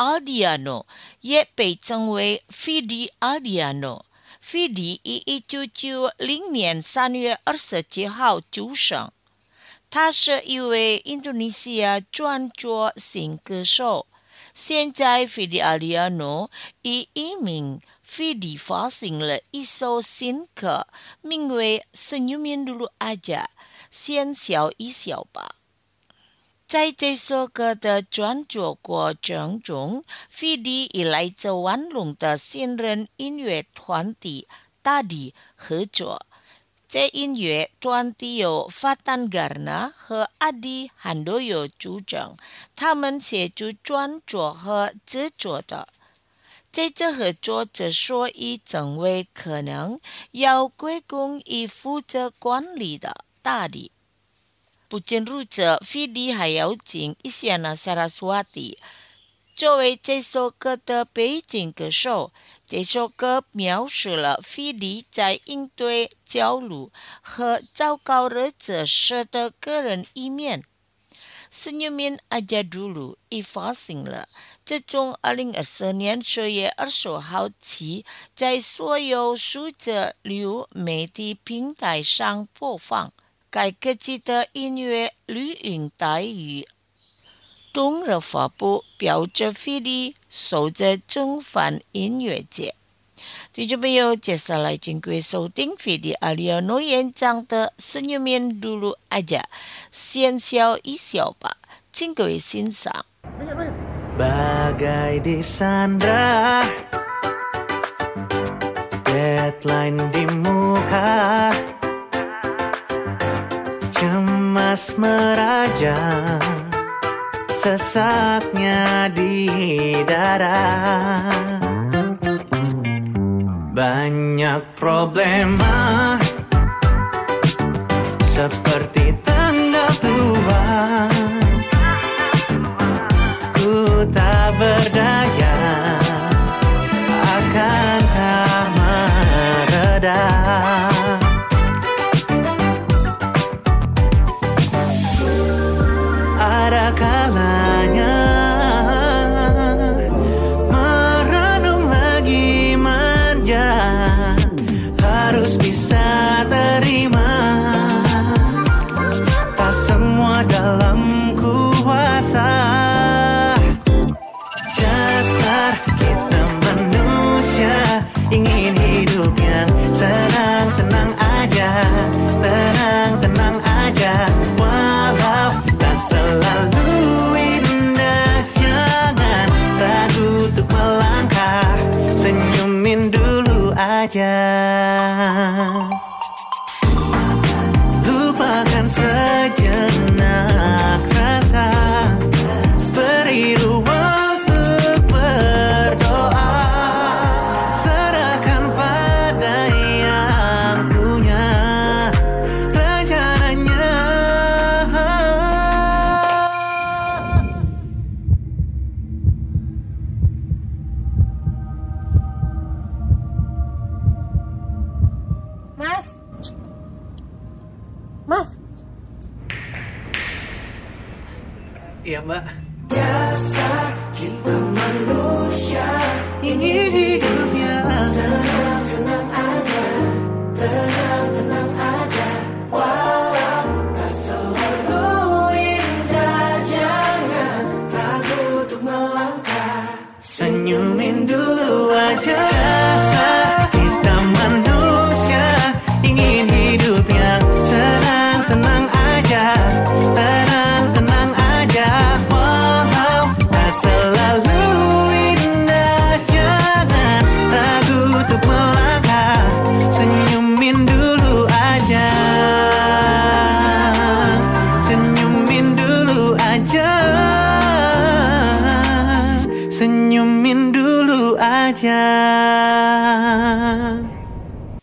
Aldiano， 也被称为费迪阿迪亚诺。费迪于1990年3月27号出生，他是一位印度尼西亚创作型歌手。现在费迪阿迪亚诺以艺名费迪发行了一首新歌，名为《Senyumin Dulu Aja》，先笑一笑吧。在这首歌的创作过程中，费迪与来自万隆的新人音乐团体大地合作。这音乐团体由法坦加纳和阿迪汉多友组成，他们协助创作和制作的。这次合作之所以成为可能，要归功于负责管理的大地。不仅如此，费迪还邀请Isyana Saraswati作为这首歌的背景歌手。这首歌描述了费迪在应对焦虑和糟糕日子时的个人一面。Senyumin Aja Dulu已发行了，自从2024年10月20号起，在所有数字流媒体平台上播放。该歌曲的音乐录音带与冬日发布，标志费迪守着中梵音乐节。听众朋友，接下来请各位收听费迪阿里亚诺演唱的《Senyumin Dulu Aja》，先笑一笑吧，请各位欣赏。 Bagai disandra, deadline di muka, cemas meraja, sesaknya di dada. Banyak problema seperti tanda tua, ku tak berdaya, akan tak mereda. Ada kalanya merenung lagi manja, harus bisa terima, tak semua dalam kuasa. Dasar kita manusia ingin hidup yang senang-senang aja, tenang-tenang aja, walau tak selalu indah. Jangan ragu untuk melangkah, senyumin dulu aja. Lupakan sejenak rasa, beri ruang untuk berdoa, serahkan pada yang punya rencananya. Mas. Iya, Mbak. Biasa kita manusia ingin